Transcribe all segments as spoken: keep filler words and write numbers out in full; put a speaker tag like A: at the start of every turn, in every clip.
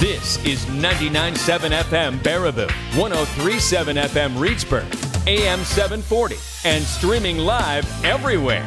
A: This is ninety-nine point seven F M Baraboo, one oh three point seven F M Reedsburg, A M seven forty, and streaming live everywhere.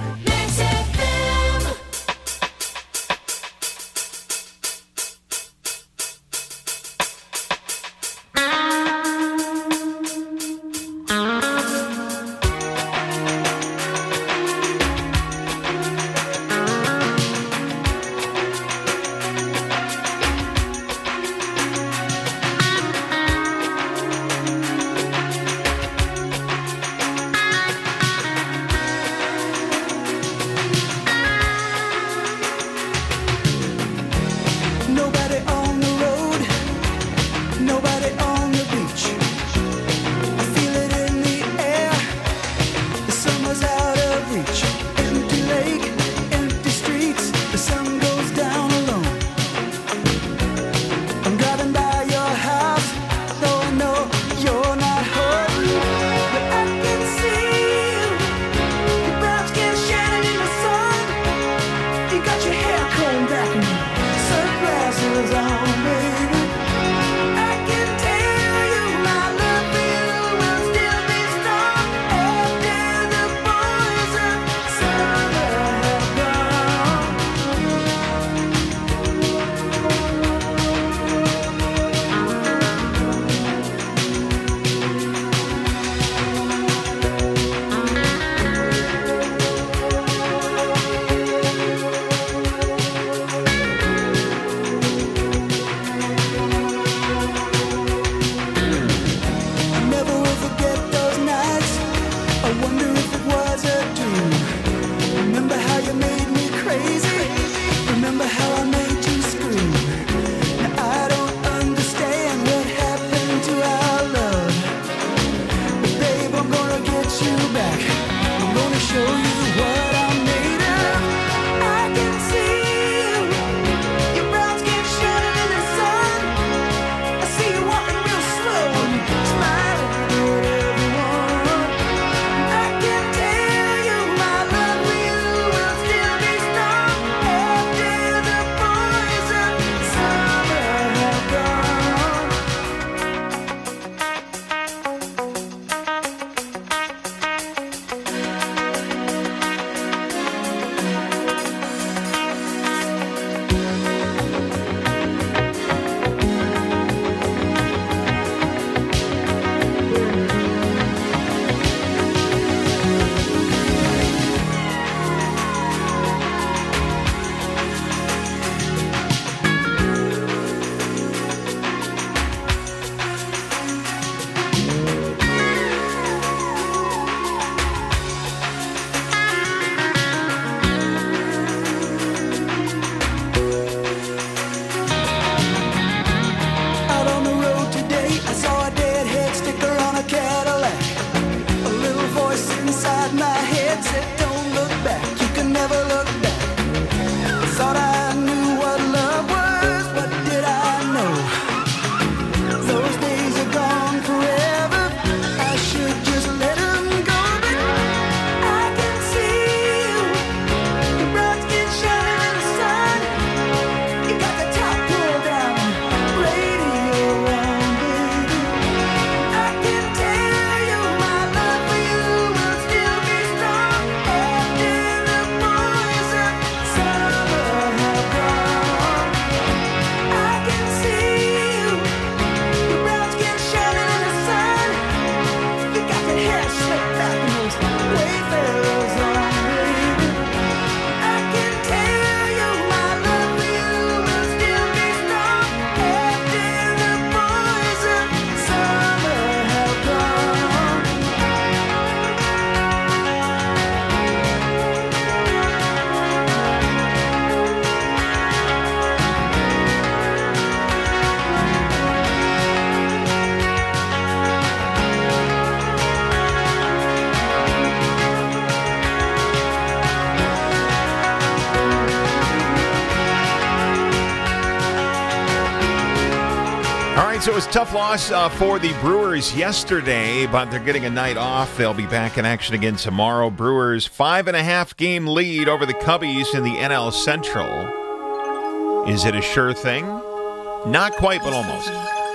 B: So it was a tough loss uh, for the Brewers yesterday, but they're getting a night off. They'll be back in action again tomorrow. Brewers five and a half game lead over the Cubbies in the N L Central. Is it a sure thing? Not quite, but almost.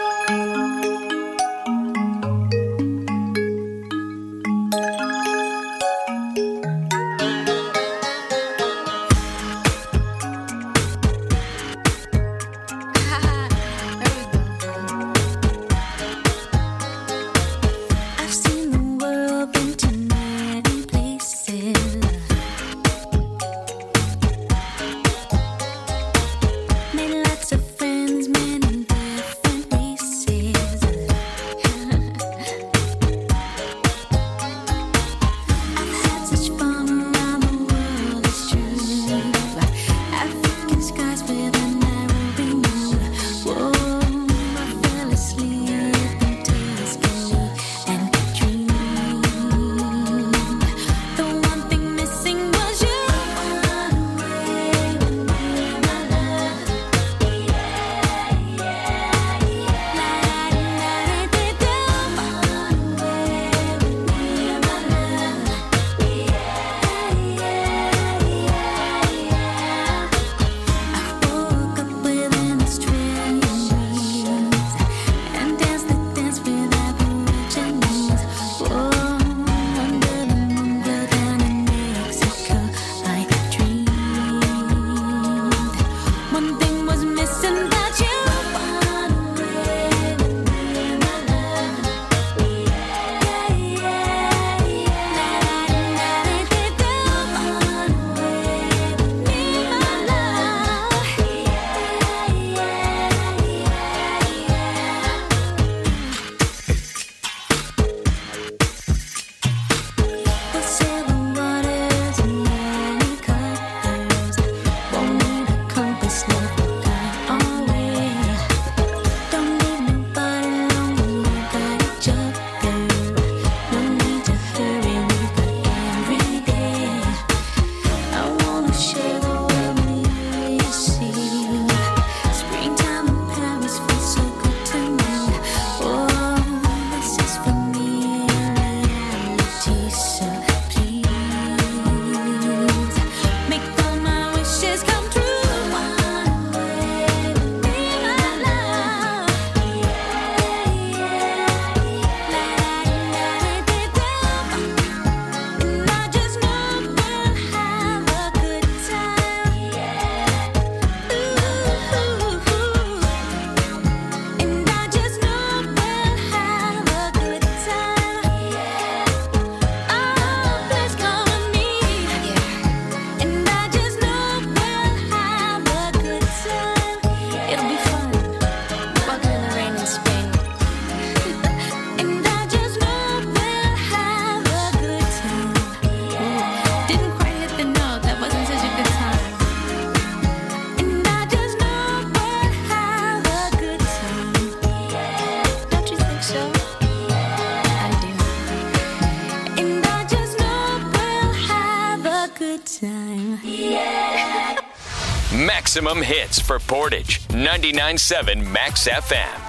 A: Maximum hits for Portage. ninety-nine point seven Max F M.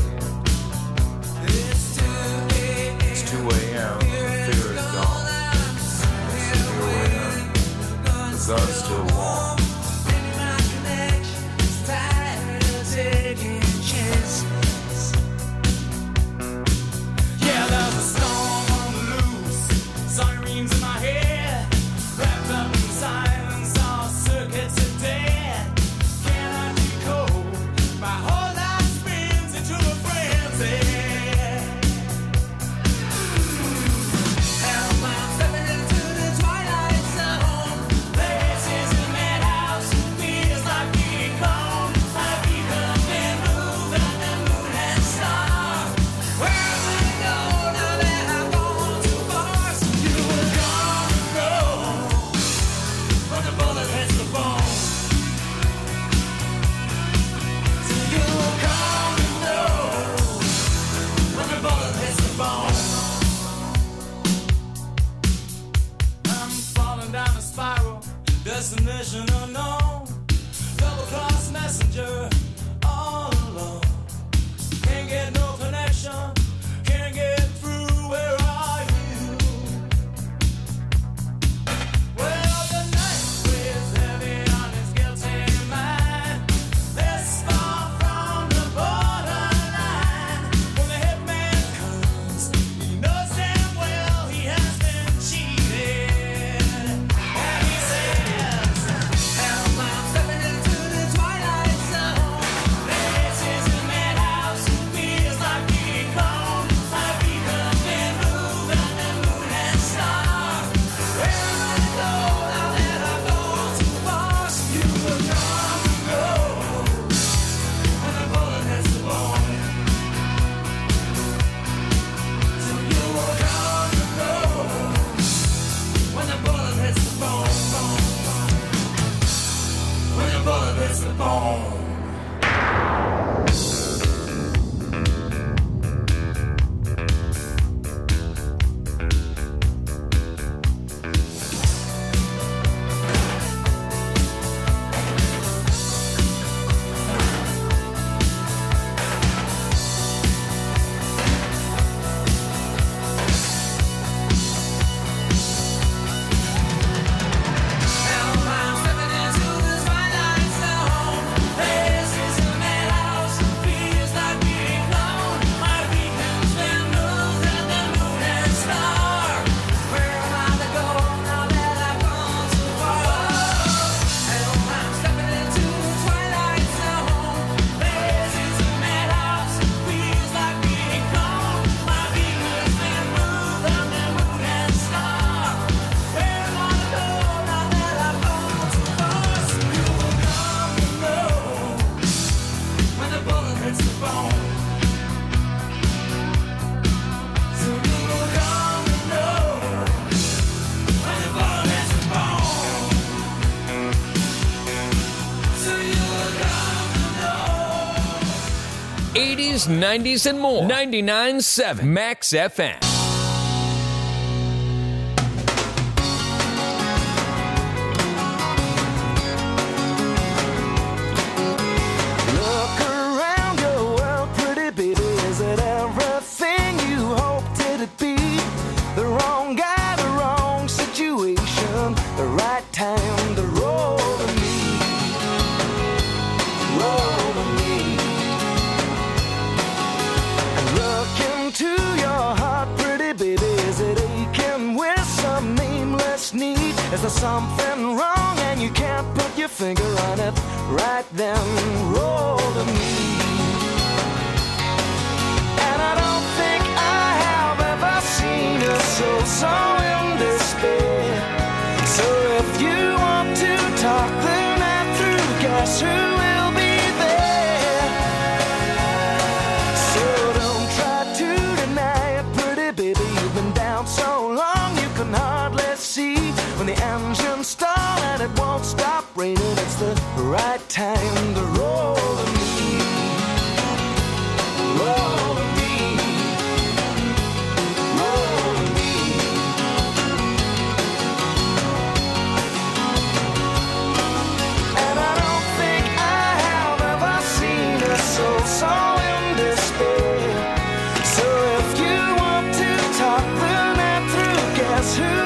C: It's two a.m. Fear is gone.
A: eighties, nineties, and more. ninety-nine point seven Max F M.
C: Is there something wrong and you can't put your finger on it? Right then, roll to me. And I don't think I have ever seen a soul so in despair. So if you want to talk the night through, guess who will be there? So don't try to deny it, pretty baby. You've been down so long you can hardly see. When the engines stall and it won't stop raining, it's the right time to roll to me. Roll to me. Roll to me. And I don't think I have ever seen a soul so in despair. So if you want to talk the night through, guess who?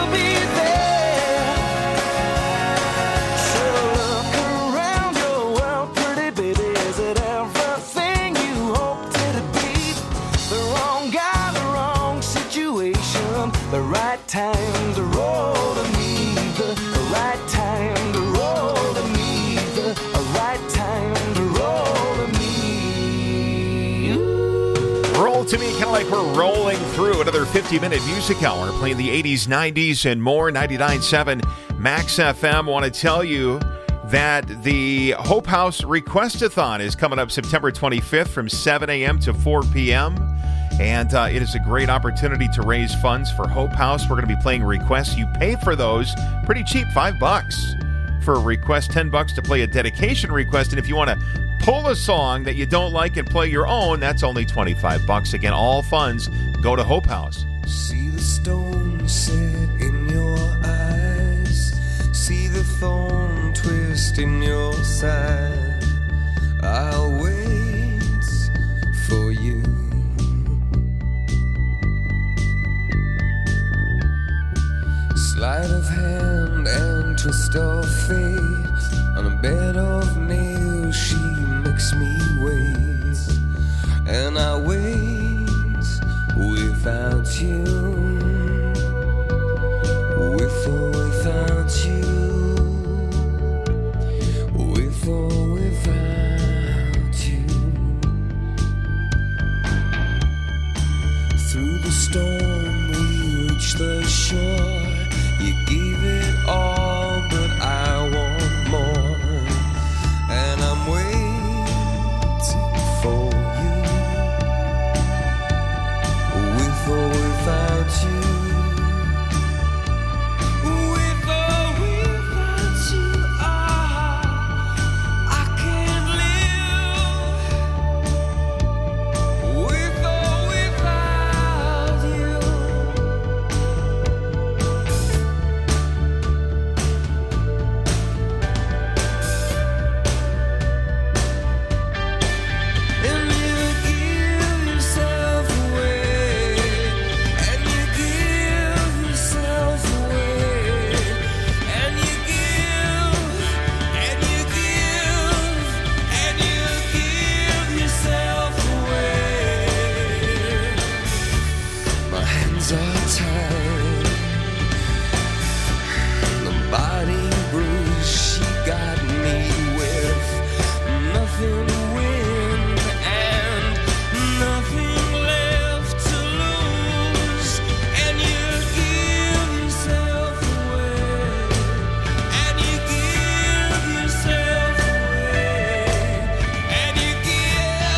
C: The right time to roll to me, the right time to roll to me, the right time to roll to me. Ooh.
B: Roll to me, kind of like we're rolling through another fifty-minute music hour, playing the eighties, nineties, and more. ninety-nine point seven Max F M. Want to tell you that the Hope House Requestathon is coming up September twenty-fifth from seven a.m. to four p.m., and uh, it is a great opportunity to raise funds for Hope House. We're going to be playing requests. You pay for those pretty cheap, five bucks for a request, ten bucks to play a dedication request. And if you want to pull a song that you don't like and play your own, that's only twenty-five bucks. Again, all funds go to Hope House.
D: See the stone set in your eyes. See the thorn twist in your side. I'll wait for you. Sleight of hand and twist of fate. On a bed of nails she makes me wait. And I wait without you. With or without you. With or without you. Through the storm we reach the shore. You gave it all, but I want more. And I'm waiting for you. With or without you. With or without you, ah, I can't live. With or without you.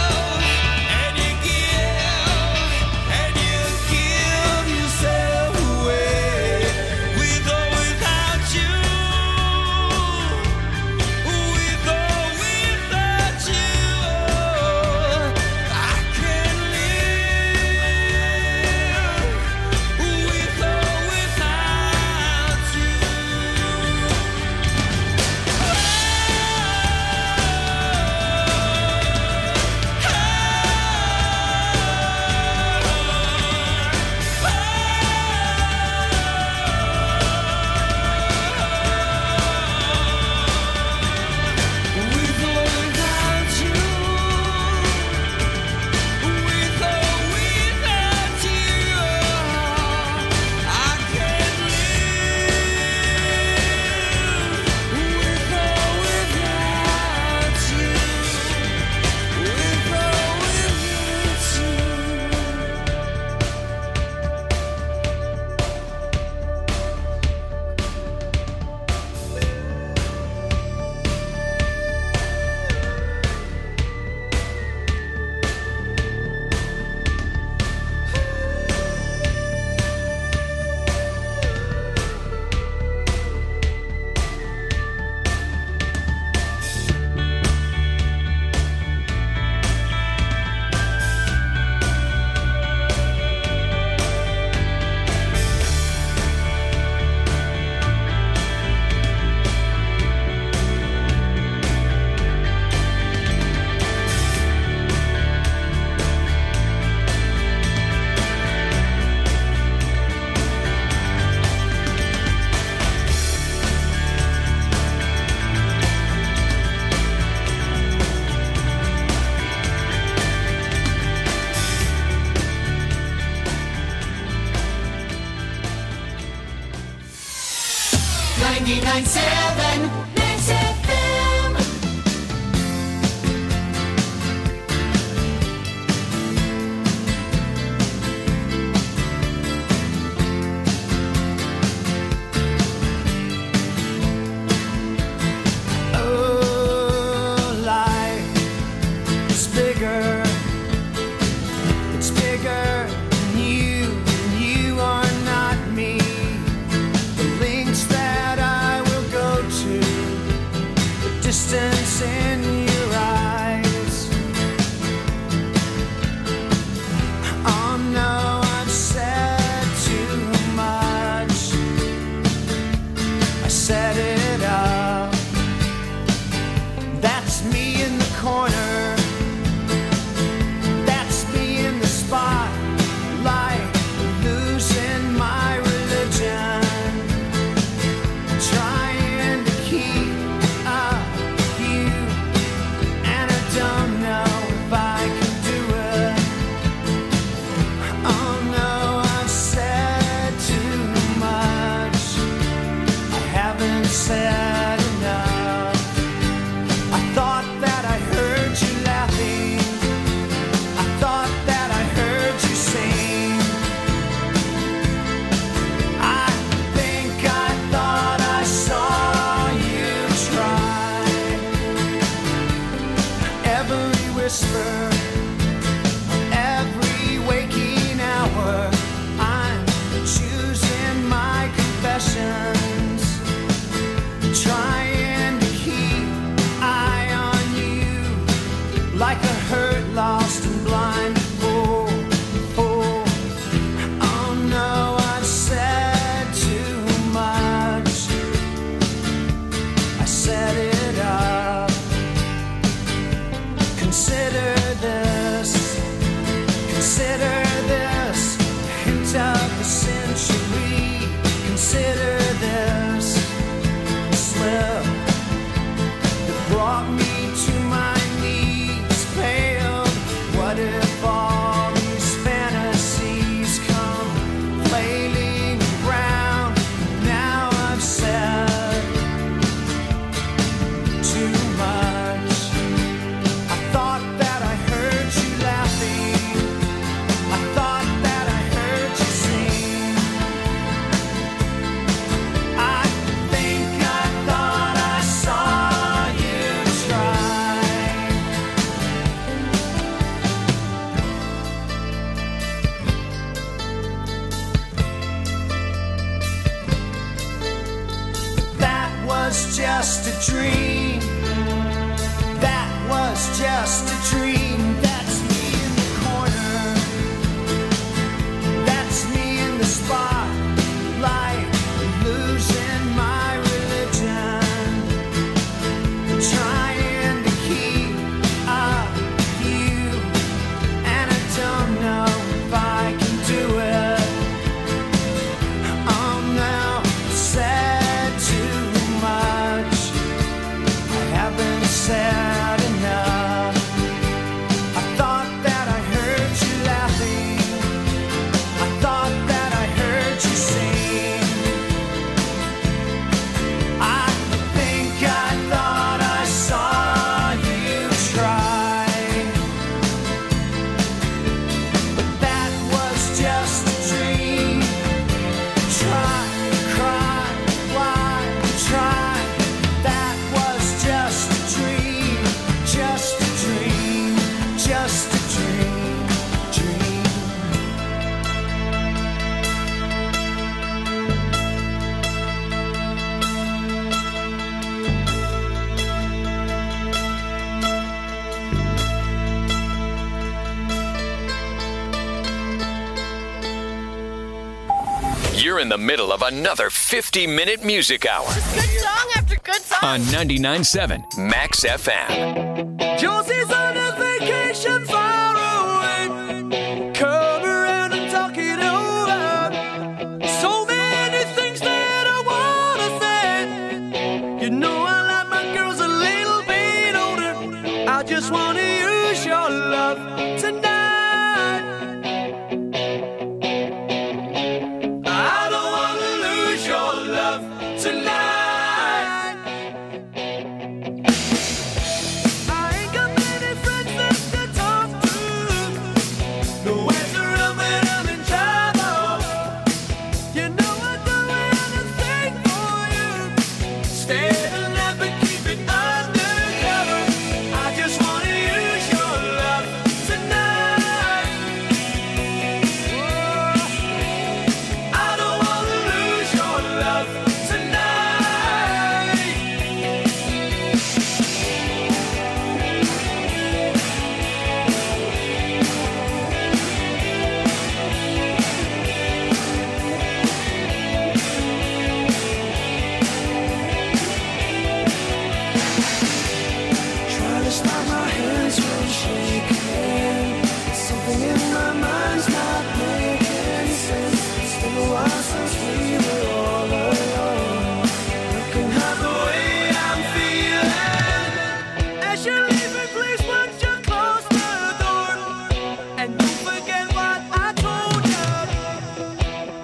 D: Yourself
E: ninety-nine point seven Max F M.
C: Oh, life is bigger. It's bigger than you, and you are not me. The links that I will go to, the distance in your eyes. Oh no, I've said too much. I set it up. That's me in the corner. That's me in the spotlight, losing my religion, trying to keep up with you, and I don't know if I can do it. Oh no, I've said too much. I haven't said enough. I thought that I heard you laughing. I thought that I heard you sing. I think I thought I saw you try. Every whisper, every waking hour, I'm choosing my confessions, trying to keep eye on you, like a hurt, lost and blind fool. fool. Oh no, I've said too much. I set it up. Consider this. Consider this. Hint of the century. Consider this. Slip that brought me to my knees, paled. What if all these fantasies come flailing around? Now I've said too much. I thought that I heard you laughing. I thought that I heard you sing. I think I thought I saw you try. That was just a dream. That was just a dream. That's me in the corner. That's me in the spotlight, losing my religion, trying to keep up with you, and I don't know if I can do it. Oh no, I said too much. I haven't said enough. I thought that I heard you laughing. I thought that I heard you sing. I think I thought I saw you try. But that was just a dream. Try, cry, why, try. That was just a dream. Just a dream. Just a dream. Dream.
A: You're in the middle of another fifty-minute music hour
F: Good song after good song.
A: on ninety-nine point seven Max F M.
C: Josie's on a vacation far away. Come around and talk it over. So many things that I wanna say. You know I like my girls a little bit older. I just wanna use your love tonight. I don't wanna lose your love tonight.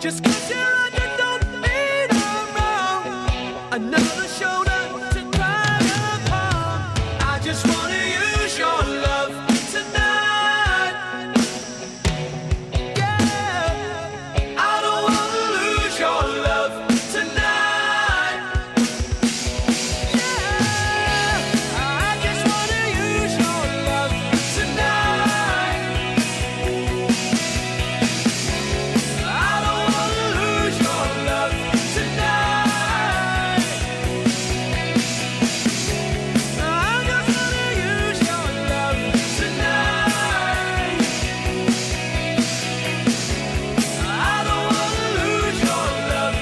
C: Just 'cause you're under, don't mean I'm wrong. Another shoulder to cry upon. I just wanna use your love tonight. Yeah, I don't wanna lose your love tonight. Yeah, I just wanna use your love tonight. I don't wanna lose your love tonight. I just wanna use your love tonight. I don't wanna lose your love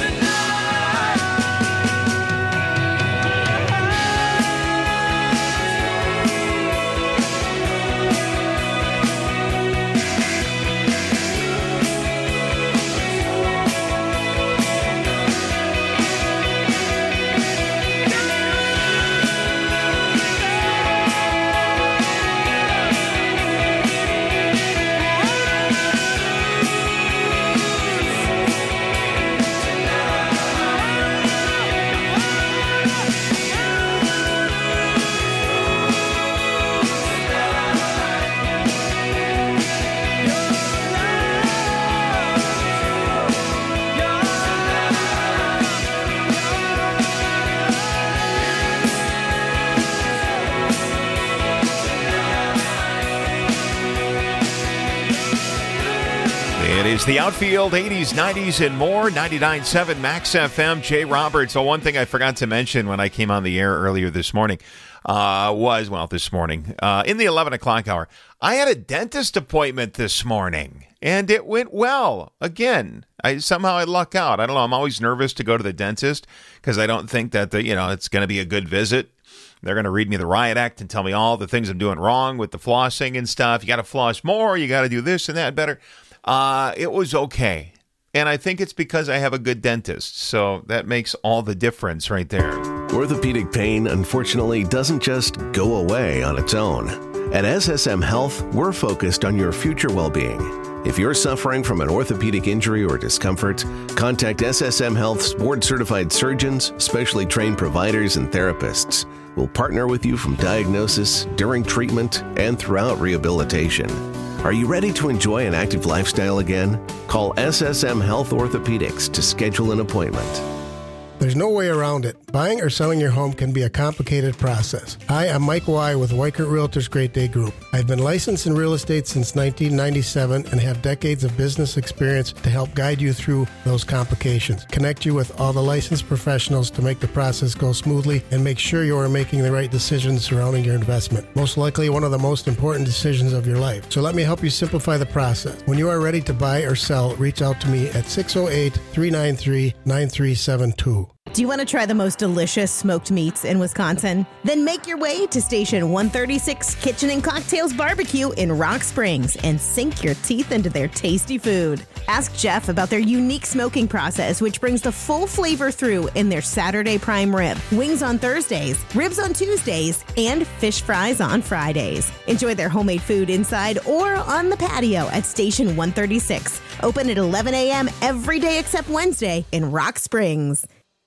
B: It is the Outfield, eighties, nineties, and more. ninety-nine point seven Max F M. Jay Roberts. So one thing I forgot to mention when I came on the air earlier this morning uh, was, well, this morning, uh, in the eleven o'clock hour, I had a dentist appointment this morning, and it went well. Again, I somehow I luck out. I don't know. I'm always nervous to go to the dentist because I don't think that the, you know it's going to be a good visit. They're going to read me the riot act and tell me all the things I'm doing wrong with the flossing and stuff. You got to floss more. You got to do this and that better. Uh, it was okay. And I think it's because I have a good dentist. So that makes all the difference right there.
G: Orthopedic pain, unfortunately, doesn't just go away on its own. At S S M Health, we're focused on your future well-being. If you're suffering from an orthopedic injury or discomfort, contact S S M Health's board-certified surgeons, specially trained providers, and therapists. We'll partner with you from diagnosis, during treatment, and throughout rehabilitation. Are you ready to enjoy an active lifestyle again? Call S S M Health Orthopedics to schedule an appointment.
H: There's no way around it. Buying or selling your home can be a complicated process. Hi, I'm Mike Y. with Weichert Realtors Great Day Group. I've been licensed in real estate since nineteen ninety-seven and have decades of business experience to help guide you through those complications, connect you with all the licensed professionals to make the process go smoothly, and make sure you are making the right decisions surrounding your investment. Most likely one of the most important decisions of your life. So let me help you simplify the process. When you are ready to buy or sell, reach out to me at six oh eight, three nine three, nine three seven two.
I: Do you want to try the most delicious smoked meats in Wisconsin? Then make your way to Station one thirty-six Kitchen and Cocktails Barbecue in Rock Springs and sink your teeth into their tasty food. Ask Jeff about their unique smoking process, which brings the full flavor through in their Saturday prime rib, wings on Thursdays, ribs on Tuesdays, and fish fries on Fridays. Enjoy their homemade food inside or on the patio at Station one thirty-six. Open at eleven a.m. every day except Wednesday in Rock Springs.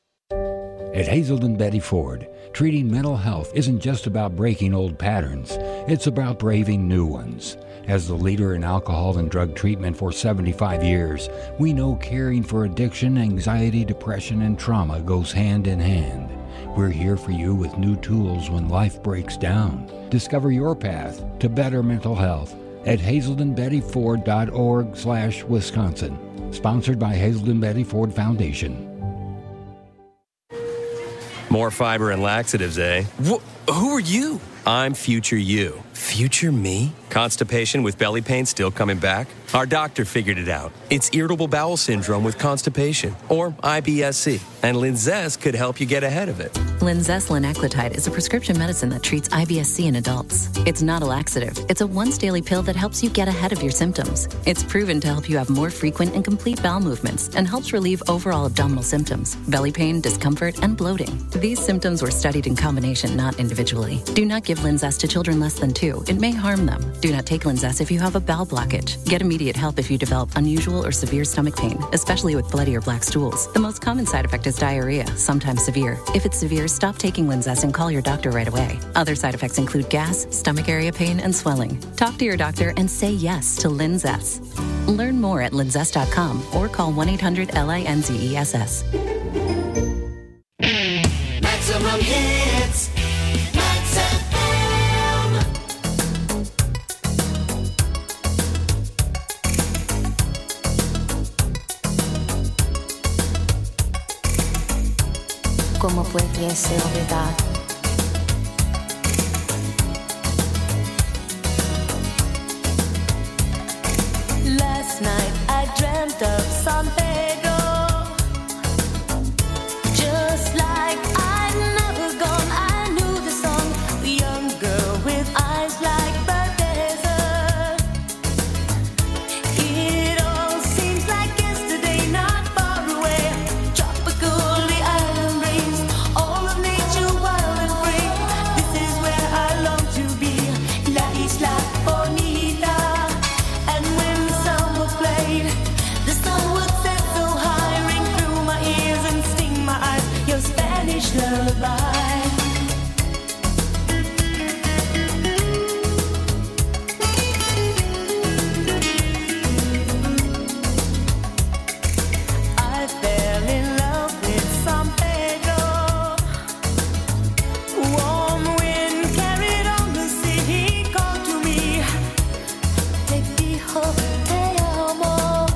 J: At Hazelden Betty Ford, treating mental health isn't just about breaking old patterns. It's about braving new ones. As the leader in alcohol and drug treatment for seventy-five years, we know caring for addiction, anxiety, depression, and trauma goes hand in hand. We're here for you with new tools when life breaks down. Discover your path to better mental health at hazelden betty ford dot org slash Wisconsin. Sponsored by Hazelden Betty Ford Foundation.
K: More fiber and laxatives, eh?
L: Wh- who are you?
K: I'm future you.
L: Future me?
K: Constipation with belly pain still coming back? Our doctor figured it out. It's irritable bowel syndrome with constipation, or I B S C, and Linzess could help you get ahead of it.
M: Linzess linaclotide is a prescription medicine that treats I B S C in adults. It's not a laxative. It's a once-daily pill that helps you get ahead of your symptoms. It's proven to help you have more frequent and complete bowel movements and helps relieve overall abdominal symptoms, belly pain, discomfort, and bloating. These symptoms were studied in combination, not individually. Do not give Linzess to children less than two. It may harm them. Do not take Linzess if you have a bowel blockage. Get immediate immediate help if you develop unusual or severe stomach pain, especially with bloody or black stools. The most common side effect is diarrhea, sometimes severe. If it's severe, stop taking Linzess and call your doctor right away. Other side effects include gas, stomach area pain, and swelling. Talk to your doctor and say yes to Linzess. Learn more at linzess dot com or call one eight hundred L I N Z E S S.
E: Maximum hits. Max F M.
N: ¿Cómo pudiese olvidar?
O: Last night I dreamt of San Pedro, just like I'd never gone. I knew the song, the young girl with eyes like the desert. It all seems like yesterday, not far away. Tropical, the island breeze, all of nature wild and free. This is where I long to be, La Isla Bonita. And when the samba played, the sun would set so high, ring through my ears and sting my eyes. Your Spanish lullaby. I fell in love with San Pedro. Warm wind carried on the sea. He called to me, te dijo te amo.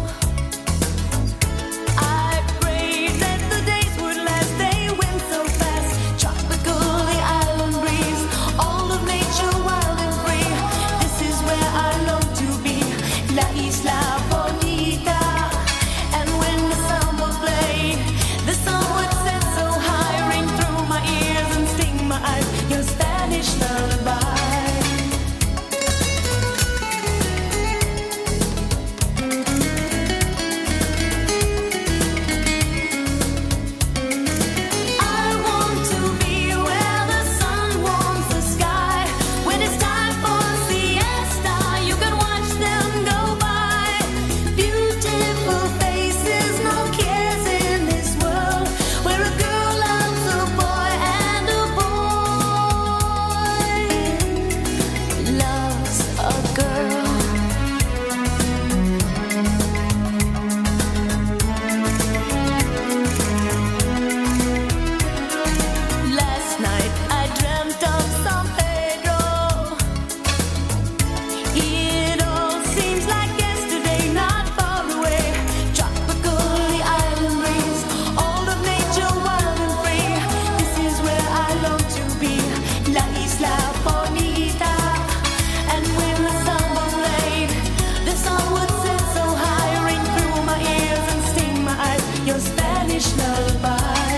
O: I prayed that the days would last. They went so fast. Tropical, the island breeze, all of nature wild and free. This is where I long to be, La Isla Bonita. And when the samba played, the sun would set so high, ring through my ears and sting my eyes. Your Spanish lullaby. I want to be where the sun warms the sky. When it's time for siesta, you can watch them go by. Beautiful faces, no cares in this world, where a girl loves a boy and a boy loves a girl. Last night I dreamt of San Pedro. It all seems like yesterday, not far away. Tropical, the island breeze, all of nature wild and free. This is where I long to be, La Isla Bonita. And when the samba played, the sun would set so high, ring through my ears and sting my eyes. Your Spanish lullaby.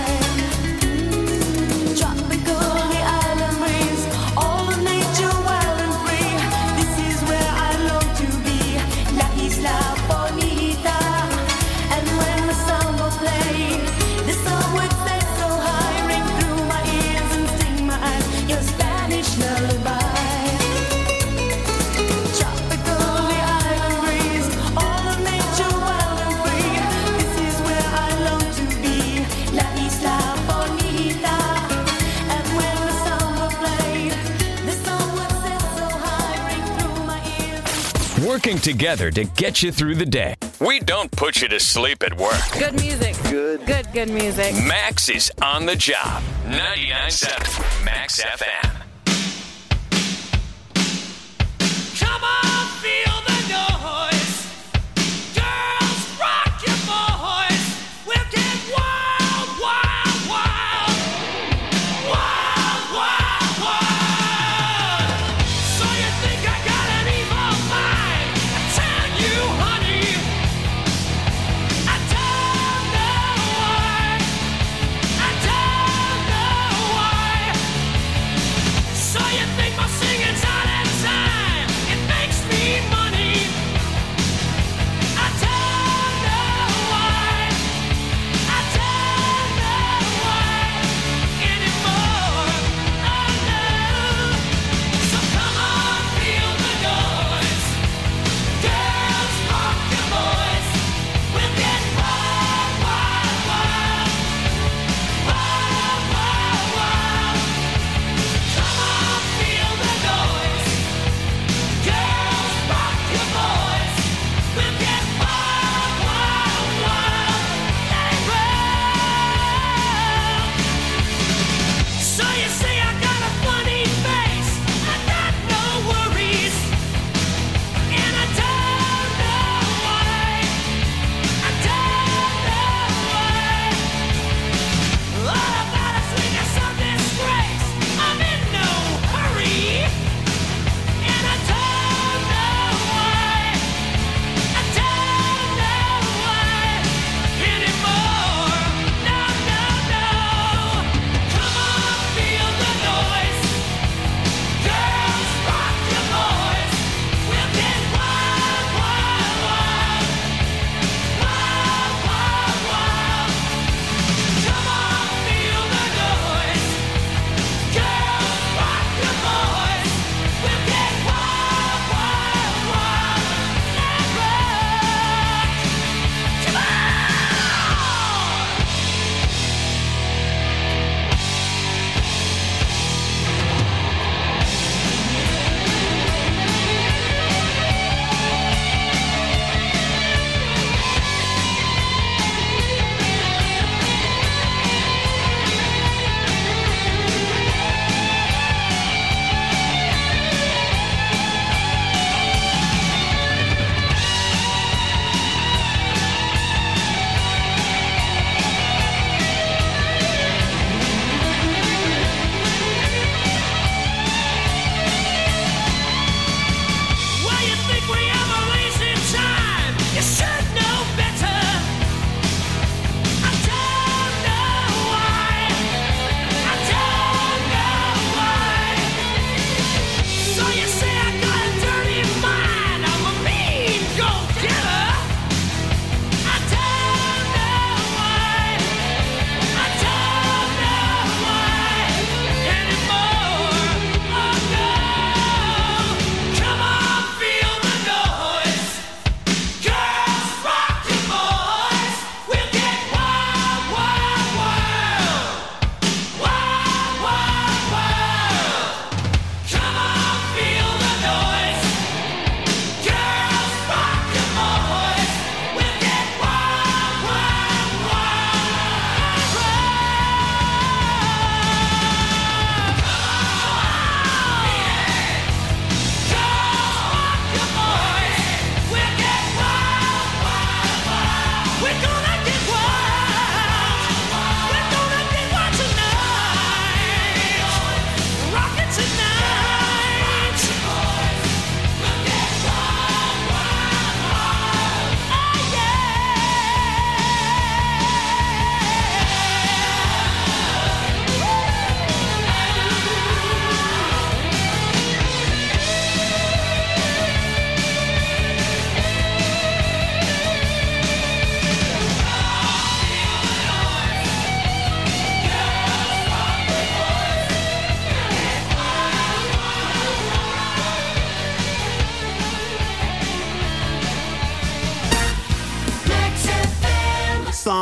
O: Tropical, the island breeze, all of nature wild and free. This is where I long to be, La Isla Bonita. And when the samba played, the sun would set so high, ring through my ears and sting my eyes. Your Spanish lullaby. Tropical, the island breeze, all of nature wild and free. This is where I long to be, La Isla Bonita. And when the samba played, the sun would set so high, ring through my ears.
A: Working together to get you through the day. We don't put you to sleep at work.
F: Good music. Good. Good, good music.
A: Max is on the job. ninety-nine point seven Max F M.
E: Come on, feel the noise. Girls, rock your boys. We'll get wild, wild, wild. Wild, wild, wild. So you think I got an evil mind? I tell you, honey, I don't know why. I don't know why.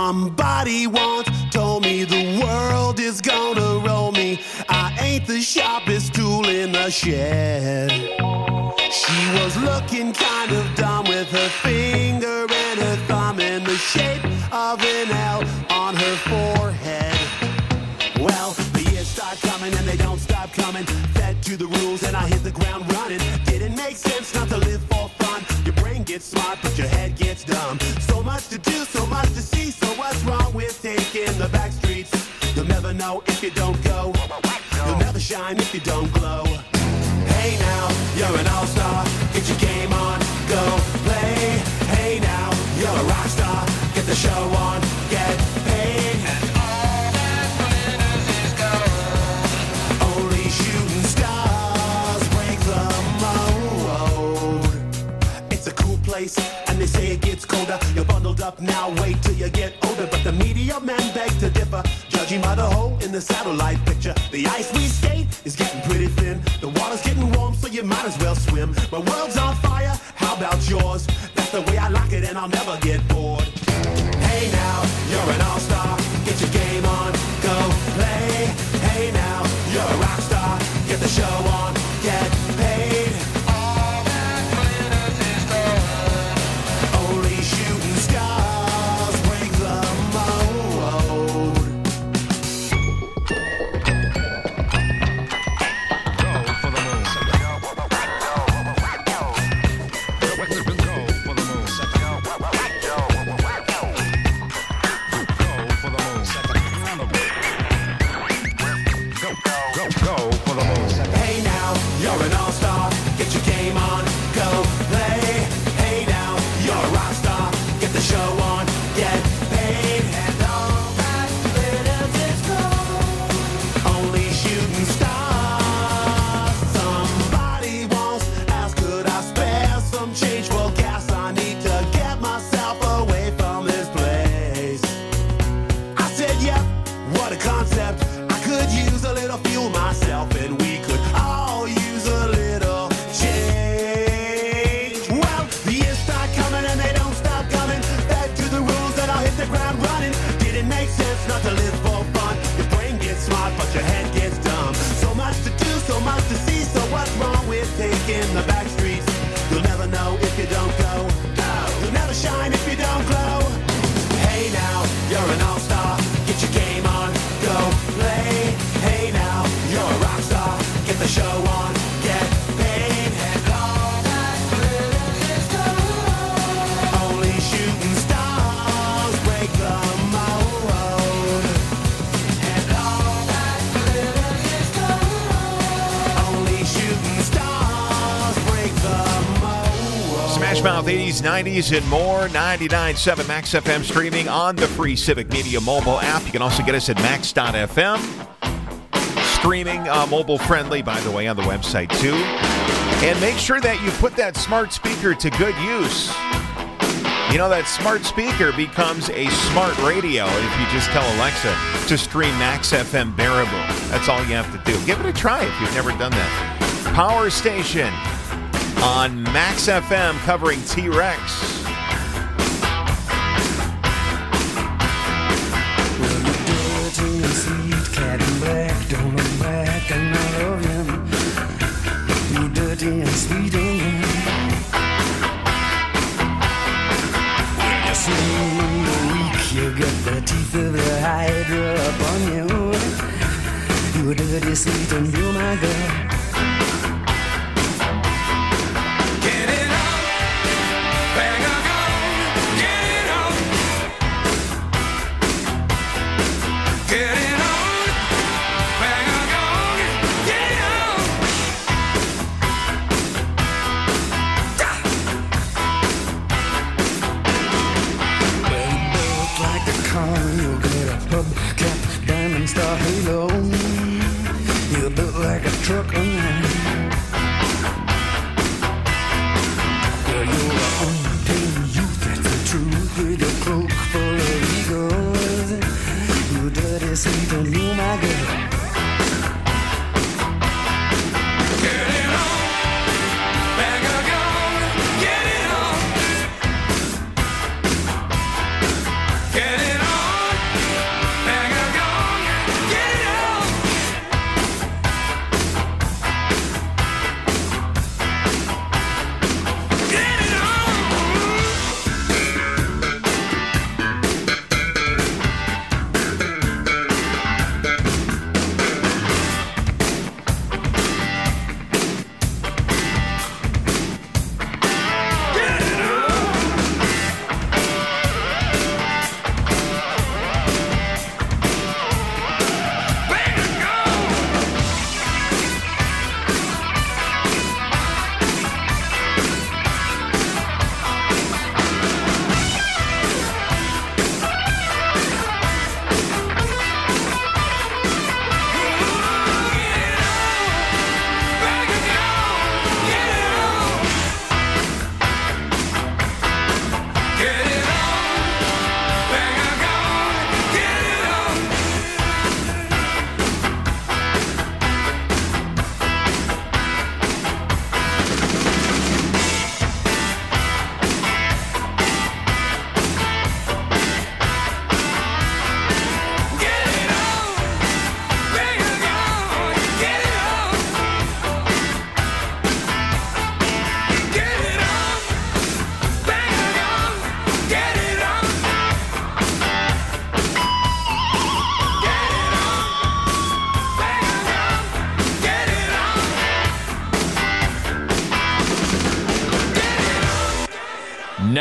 P: Somebody once told me the world is gonna roll me. I ain't the sharpest tool in the shed. She was looking kind of dumb with her finger and her thumb in the shape of an L on her forehead. Well, the years start coming and they don't stop coming. Fed to the rules and I hit the ground running. Didn't make sense not to live for fun. Your brain gets smart but your head gets dumb. So much to do, so much to see. So what's wrong with taking the back streets? You'll never know if you don't go. You'll never shine if you don't glow. Hey now, you're an all-star. Get your game on, go play. Hey now, you're a rock star. Get the show on, get paid. And all that glitters is gold. Only shooting stars break the mold. It's a cool place, and they say it gets colder. You're bundled up now, wait till you get older. But the media men beg to differ, judging by the hole in the satellite picture. The ice we skate is getting pretty thin. The water's getting warm, so you might as well swim. My world's on fire, how about yours? That's the way I like it, and I'll never get bored. Hey now, you're an all-star. Get your game on, go play. Hey now, you're a rock star. Get the show on, get paid. All that glitters is gold. Only shooting stars break the mold. Hey now, you're an all-star. Get your game on, go play. Hey now, you're a rock star. Get the show on, get paid. And all that glitters is gold. Only shooting stars. Somebody once asked, could I spare some change for gas? I need to get myself away from this place. I said, yep, what a concept. I could use a little fuel myself, and we could all use a little change. Well, the years start coming and they don't stop coming. Back to the rules and I'll hit the ground running. Didn't make sense not to live for fun. Your brain gets smart but your head gets dumb. So much to do, so much to see. So what's wrong with taking the back streets? You'll never know if you don't go. You'll never shine if you don't glow. Hey now, you're an all-star. Get your game on, go play. Hey now, you're a rock star. Get the show on, get paid. And all that glitters is gold. Only shooting stars break the mold. And all that glitters is gold. Only shooting stars break the mold.
B: Smash Mouth eighties, nineties, and more. ninety-nine point seven Max F M streaming on the free Civic Media mobile app. You can also get us at max dot f m. Streaming uh, mobile friendly, by the way, on the website too. And make sure that you put that smart speaker to good use. You know, that smart speaker becomes a smart radio if you just tell Alexa to stream Max F M Baraboo. That's all you have to do. Give it a try if you've never done that. Power Station on Max F M covering T-Rex.
C: Cat in black, don't look back, and I love him. You dirty and sweet and when you see him in the week, you get the teeth of the hydra upon you. You're dirty, sweet, and you're my girl. Star halo, you built like a truck on line. Girl, you're the untamed youth, that's the truth. With a cloak full of egos, you dirty sweet and you my girl. Get it on, bang a gun, get it on, get it on.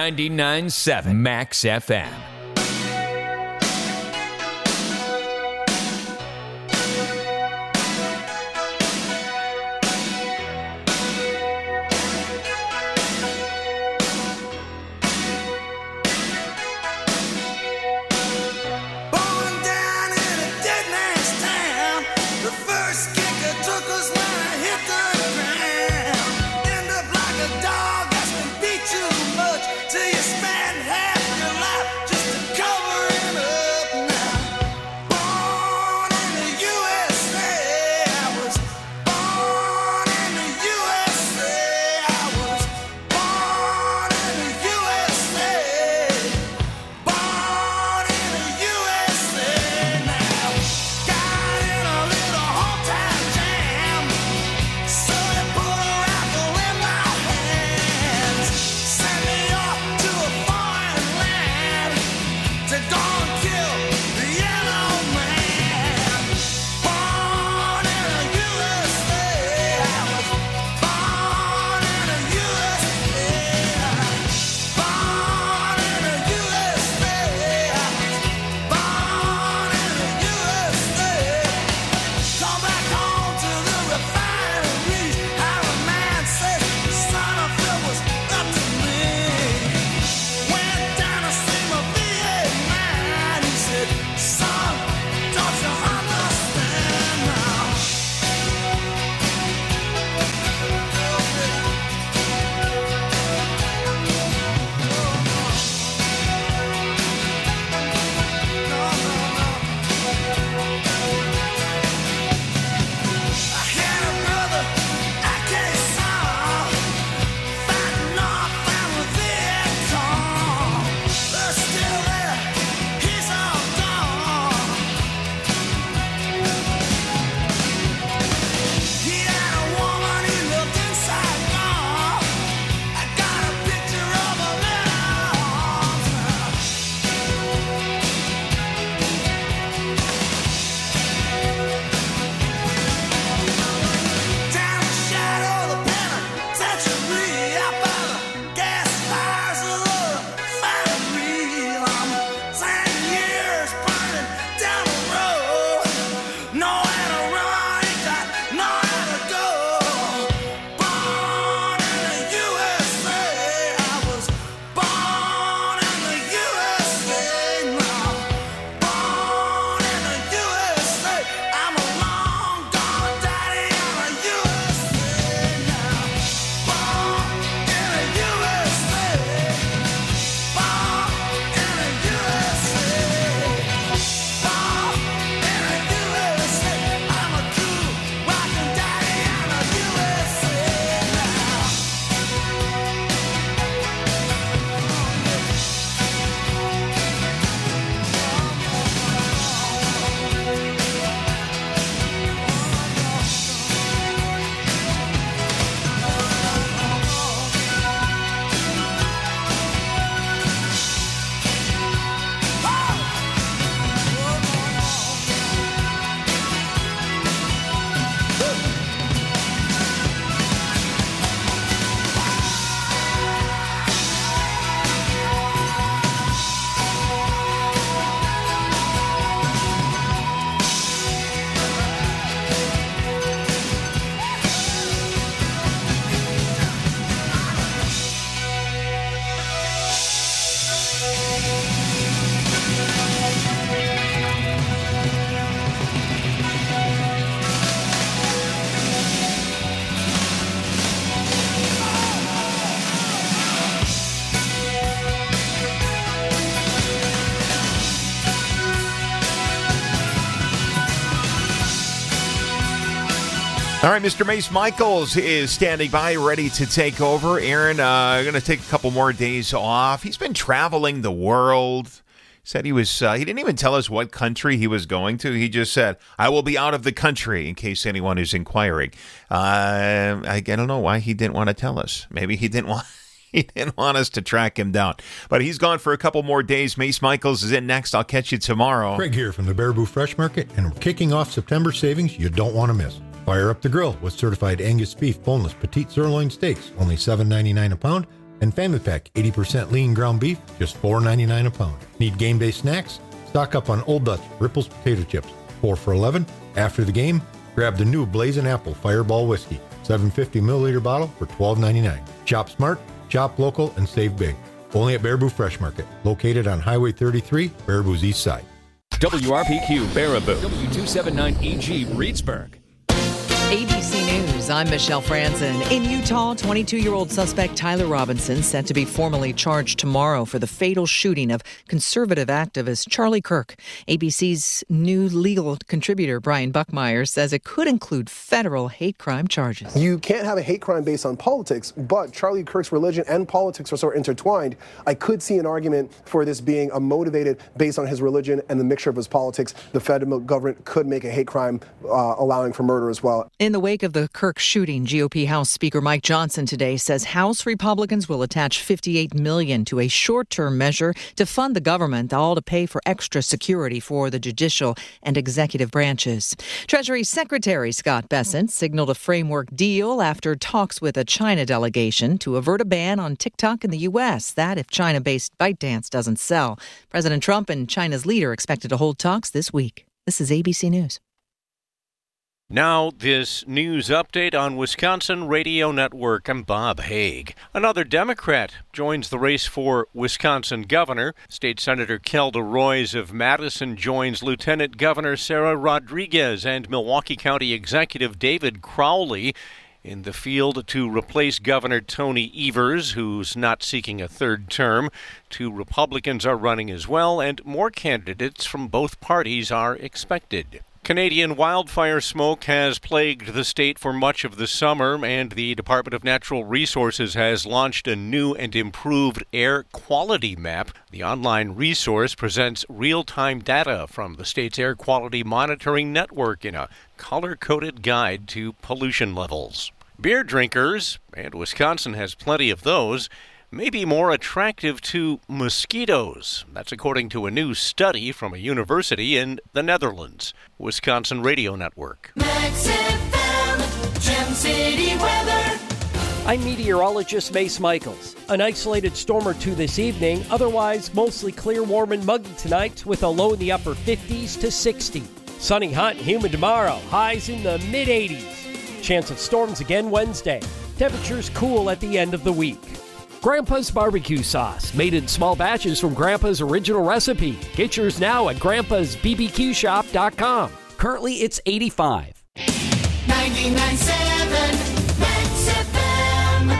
A: ninety-nine point seven Max F M.
B: All right, Mister Mace Michaels is standing by, ready to take over. Aaron, uh, going to take a couple more days off. He's been traveling the world. Said he was, uh, he didn't even tell us what country he was going to. He just said, I will be out of the country, in case anyone is inquiring. Uh, I, I don't know why he didn't want to tell us. Maybe he didn't want he didn't want us to track him down. But he's gone for a couple more days. Mace Michaels is in next. I'll catch you tomorrow.
Q: Craig here from the Baraboo Fresh Market, and we're kicking off September savings you don't want to miss. Fire up the grill with certified Angus beef, boneless, petite sirloin steaks, only seven ninety-nine a pound, And Family Pack eighty percent lean ground beef, just four ninety-nine a pound. Need game day snacks? Stock up on Old Dutch Ripples potato chips, four for eleven. After the game, grab the new Blazing Apple Fireball Whiskey, seven fifty milliliter bottle for twelve ninety-nine. Shop smart, shop local, and save big. Only at Baraboo Fresh Market, located on Highway thirty-three, Baraboo's east side.
A: W R P Q Baraboo, W two seventy-nine E G Reedsburg.
R: A B C News, I'm Michelle Franzen. In Utah, twenty-two-year-old suspect Tyler Robinson set to be formally charged tomorrow for the fatal shooting of conservative activist Charlie Kirk. A B C's new legal contributor Brian Buckmeyer says it could include federal hate crime charges.
S: You can't have a hate crime based on politics, but Charlie Kirk's religion and politics are so intertwined. I could see an argument for this being a motivated based on his religion and the mixture of his politics. The federal government could make a hate crime uh, allowing for murder as well.
R: In the wake of the Kirk shooting, G O P House Speaker Mike Johnson today says House Republicans will attach fifty-eight million dollars to a short-term measure to fund the government, all to pay for extra security for the judicial and executive branches. Treasury Secretary Scott Bessent signaled a framework deal after talks with a China delegation to avert a ban on TikTok in the U S. That if China-based ByteDance doesn't sell. President Trump and China's leader expected to hold talks this week. This is A B C News.
T: Now, this news update on Wisconsin Radio Network. I'm Bob Haig. Another Democrat joins the race for Wisconsin governor. State Senator Kelda Roys of Madison joins Lieutenant Governor Sarah Rodriguez and Milwaukee County Executive David Crowley in the field to replace Governor Tony Evers, who's not seeking a third term. Two Republicans are running as well, and more candidates from both parties are expected. Canadian wildfire smoke has plagued the state for much of the summer, and the Department of Natural Resources has launched a new and improved air quality map. The online resource presents real-time data from the state's air quality monitoring network in a color-coded guide to pollution levels. Beer drinkers, and Wisconsin has plenty of those, may be more attractive to mosquitoes. That's according to a new study from a university in the Netherlands. Wisconsin Radio Network.
E: Max F M, Gem City weather.
U: I'm meteorologist Mace Michaels. An isolated storm or two this evening, otherwise mostly clear, warm, and muggy tonight with a low in the upper fifties to sixty. Sunny, hot, and humid tomorrow, highs in the mid-eighties. Chance of storms again Wednesday. Temperatures cool at the end of the week. Grandpa's Barbecue Sauce, made in small batches from Grandpa's original recipe. Get yours now at grandpas b b q shop dot com. Currently, it's eighty-five.
E: ninety-nine point seven Max F M.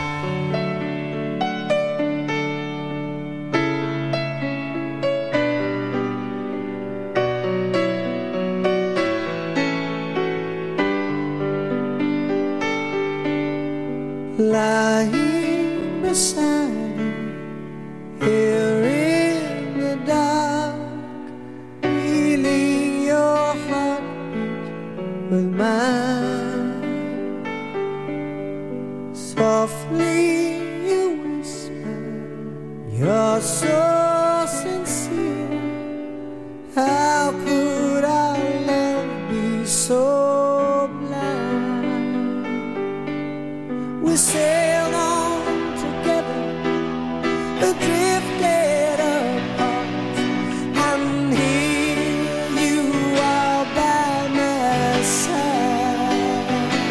C: Lying beside you, here in the dark, feeling your heartbeat with mine. Softly you whisper, you're so sincere. How could our love be so blind? We sailed on together, drifted apart, and here you are by my side.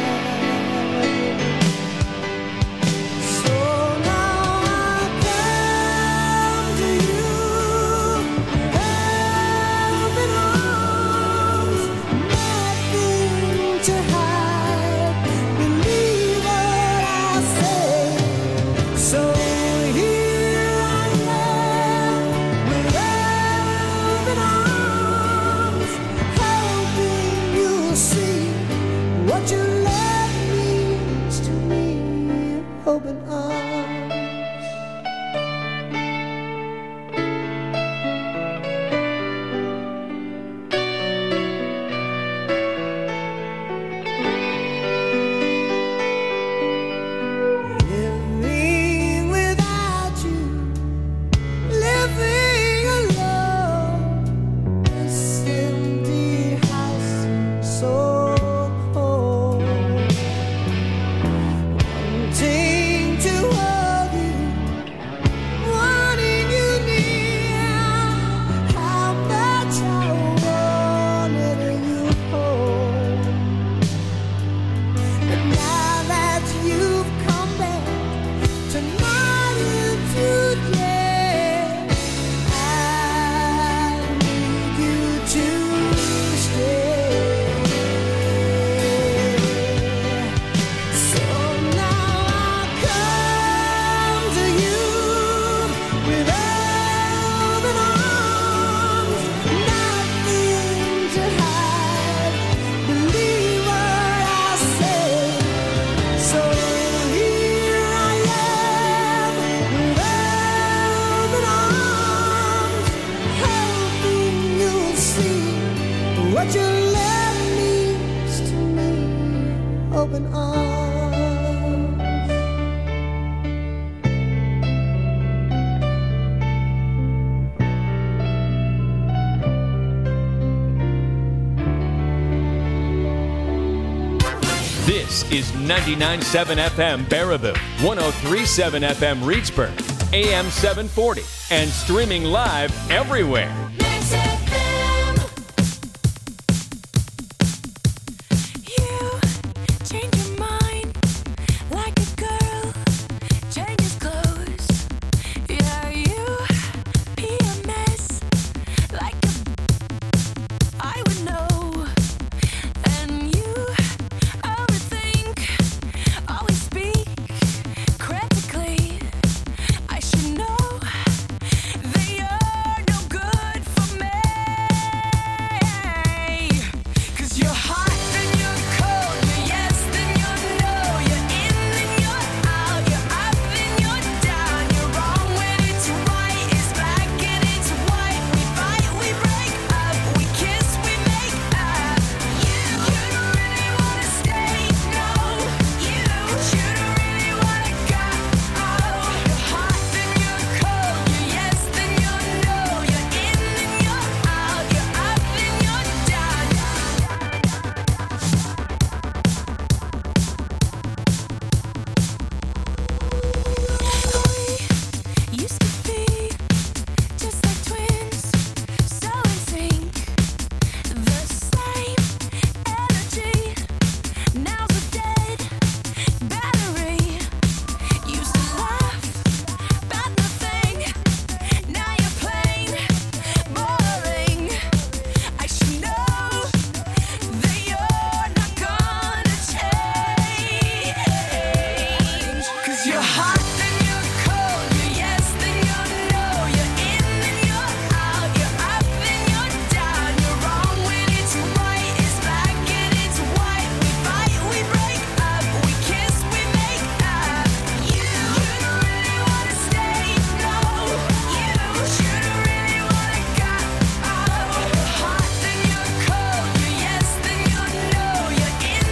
C: So now I come to you, open arms, nothing to hide. Believe what I say. So here I am with open arms, hoping you'll see what your love means to me. Open arms. Living without you, living alone, this empty house seems so cold. Wanting to
O: What your love means to me. Open arms.
A: This is ninety-nine point seven F M Baraboo, one oh three point seven F M Reedsburg, A M seven forty, and streaming live everywhere.